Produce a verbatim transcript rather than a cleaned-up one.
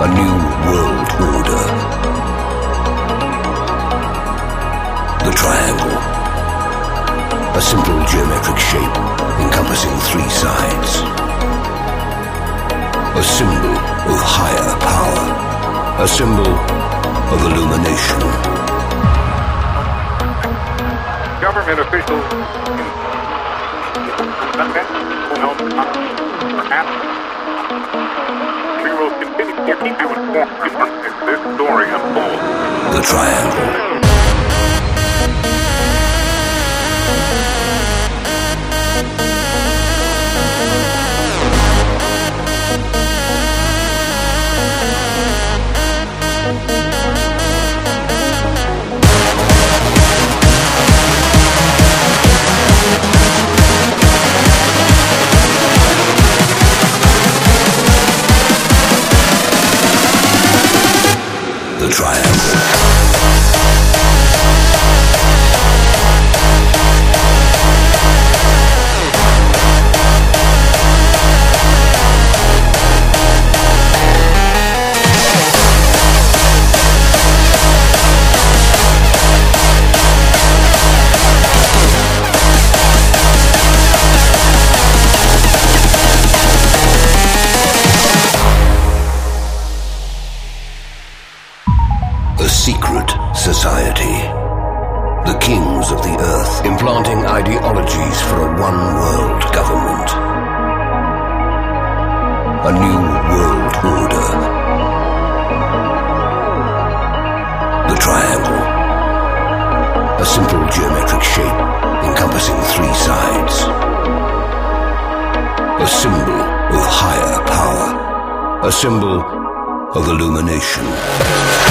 A new world order. The triangle. A simple geometric shape encompassing three sides. A symbol of higher power. A symbol of illumination. Government officials we will continue to keep you informed as this story unfolds. The triangle. The triangle. A secret society. The kings of the earth implanting ideologies for a one-world government. A new world order. The triangle. A simple geometric shape encompassing three sides. A symbol of higher power. A symbol of illumination.